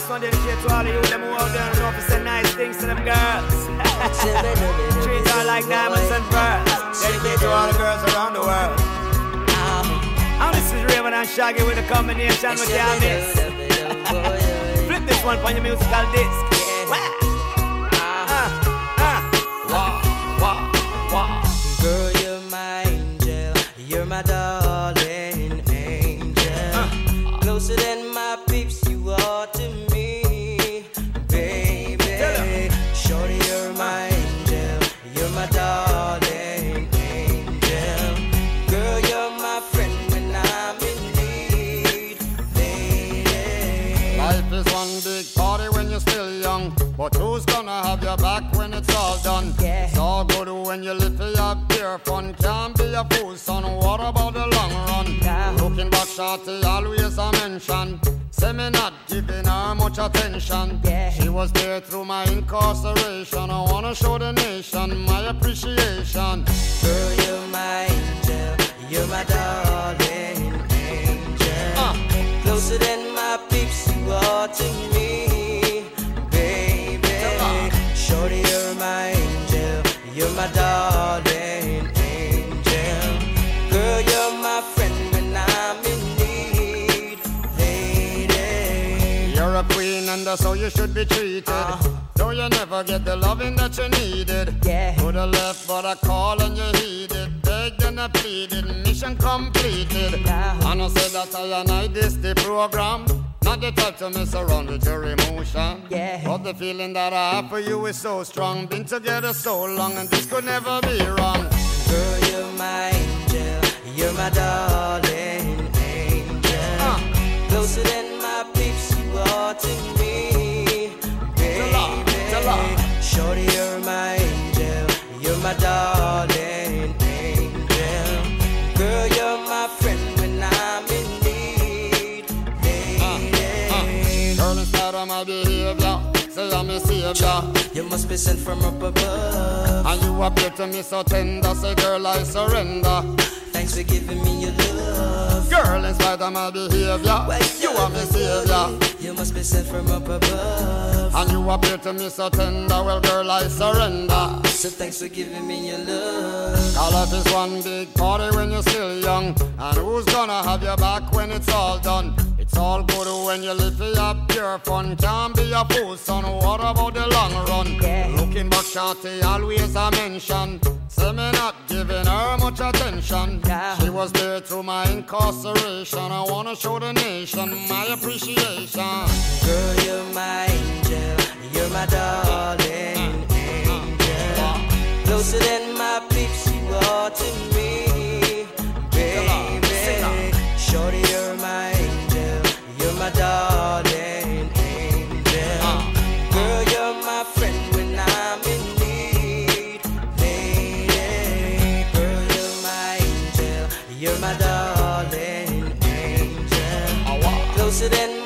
This one dedicated to all of you, them who out there and know to say nice things to them girls. Treat her like diamonds and pearls. Dedicated to all the girls around the world. And this is Raven and Shaggy with a combination with your miss. Flip this one on your musical disc. Girl, you're my angel, you're my darling angel. Closer than my peeps, you are to me, baby. Shorty, you're my angel, you're my darling angel. Girl, you're my friend when I'm in need, lady. Life is one big party when you're still young, but who's gonna have your back when it's all done? Yeah. It's all good when you live for your pure fun. Can't be a fool, son. What about the long run? Yeah. Looking back, shorty, always a mention. Say me not giving her much attention. Yeah. She was there through my incarceration. I wanna show the nation my appreciation. Girl, you're my angel, you're my darling angel. Closer than my peeps, you are to me, baby. Shorty, you're my angel, you're my darling angel. Girl, you're my friend when I'm in need, lady. You're a queen and that's how you should be treated. Though you never get the loving that you needed. Yeah. Could have left but I called and you heeded. Begged and I pleaded, mission completed. Yeah. And I said that I and I this the program. Not the type to mess around with your emotion. Yeah. But the feeling that I have for you is so strong. Been together so long and this could never be wrong. Girl, you're my angel, you're my darling angel. Closer than my peeps, you are to me, baby. Shorty, you're my angel, you're my darling angel. Girl, you're my friend when I'm in need, lady. Girl, in spite of my behavior, say I'm a savior. You must be sent from up above. And you appear to me so tender. Say girl, I surrender. Thanks for giving me your love. Girl, in spite of my behavior, you are my savior. You must be sent from up above. And you appear to me so tender. Well, girl, I surrender. So thanks for giving me your love. Our life is one big party when you're still young. And who's gonna have your back when it's all done? It's all good when you live for your pure fun. Can't be a fool, son. What about the long run? Yeah. Looking back, shorty, always a mention. Say me not giving her much attention. Yeah. She was there through my incarceration. I wanna show the nation my appreciation. Girl, you're my angel, you're my darling angel. Closer than my peeps, you are to me, baby. Shorty, you're my angel, you're my darling angel. Girl, you're my friend when I'm in need, lady. Girl, you're my angel, you're my darling angel. Closer than